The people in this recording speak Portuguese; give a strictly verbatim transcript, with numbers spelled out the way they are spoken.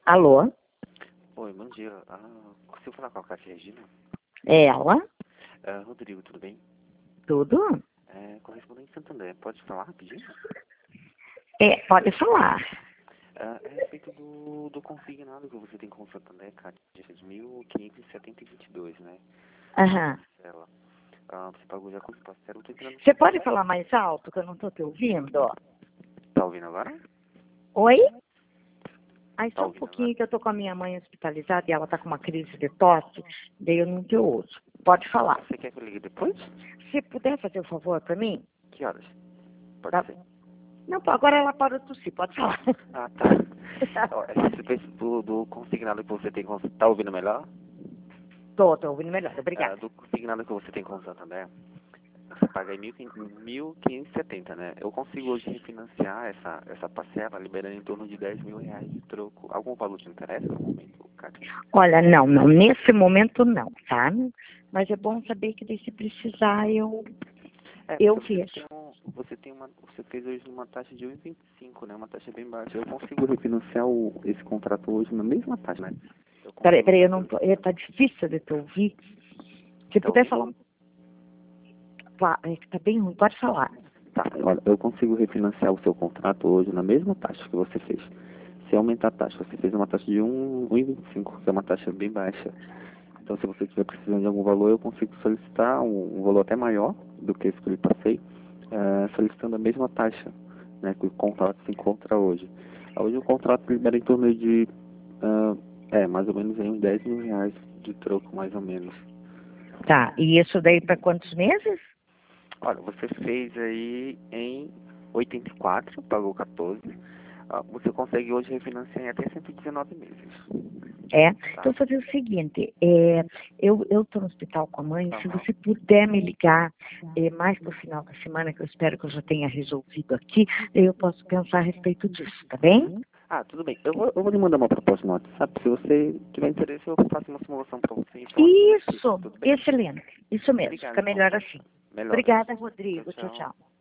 Alô? Oi, bom dia. Ah, consigo falar com a Cátia Regina? É ela? Ah, Rodrigo, tudo bem? Tudo? É, correspondente Santander, pode falar rapidinho? É, pode falar. Ah, é a respeito do, do consignado que você tem com o Santander, Cátia, de mil quinhentos e setenta e vinte e dois, né? Aham. Parcela. Ah, você pagou já com essa parcela, eu tô entrando... Você pode falar mais alto, que eu não estou te ouvindo? Tá ouvindo agora? Oi? Aí Tá só um ouvindo agora? pouquinho que eu tô com a minha mãe hospitalizada e ela tá com uma crise de tosse, daí eu não te ouço. Pode falar. Você quer que eu ligue depois? Se puder fazer um favor para mim? Que horas? Pode Tá. ser. Não, agora ela parou de tossir, pode falar. Ah, tá. Ó, é a respeito do, do consignado que você tem com... Tá ouvindo melhor? Tô, tô ouvindo melhor, Ah, obrigada. do consignado que você tem com o Santander, você paga aí mil quinhentos e setenta, né? Eu consigo hoje refinanciar essa, essa parcela, liberando em torno de dez mil reais de troco. Algum valor te interessa no momento, Cátia? Olha, não, não, nesse momento não, tá? Mas é bom saber que daí se precisar eu, É, eu porque você tem, vejo. um, você tem uma, você fez hoje uma taxa de um vírgula vinte e cinco, né? Uma taxa bem baixa. Eu consigo refinanciar o, esse contrato hoje na mesma taxa, né? Eu Peraí, consigo peraí, eu fazer não o... tô, é, tá difícil de te ouvir. Se Tá puder falar ouvindo? um Pá, é que tá bem ruim, pode falar. Tá, olha, eu consigo refinanciar o seu contrato hoje na mesma taxa que você fez. Se aumentar a taxa, você fez uma taxa de um vírgula vinte e cinco, que é uma taxa bem baixa. Então, se você estiver precisando de algum valor, eu consigo solicitar um, um valor até maior do que esse que eu lhe passei, eh, solicitando a mesma taxa, né, que o contrato se encontra hoje. Ah, Hoje o contrato libera em torno de, ah, é, mais ou menos aí uns dez mil reais de troco, mais ou menos. Tá, e isso daí para quantos meses? Olha, você fez aí em oitenta e quatro, pagou quatorze. Ah, você consegue hoje refinanciar em até cento e dezenove meses. É, Tá? então fazer o seguinte, é, eu eu estou no hospital com a mãe, se Aham. você puder me ligar é, mais pro final da semana, que eu espero que eu já tenha resolvido aqui, daí eu posso pensar a respeito disso, tá bem? Ah, tudo bem. Eu vou, eu vou lhe mandar uma proposta no WhatsApp. Se você tiver interesse, eu faço uma simulação para você e falo com você. Isso, Tudo bem? excelente, isso mesmo, Obrigado, fica então, melhor tá? assim. Melhoras. Obrigada, Tchau, Rodrigo, tchau, tchau. tchau.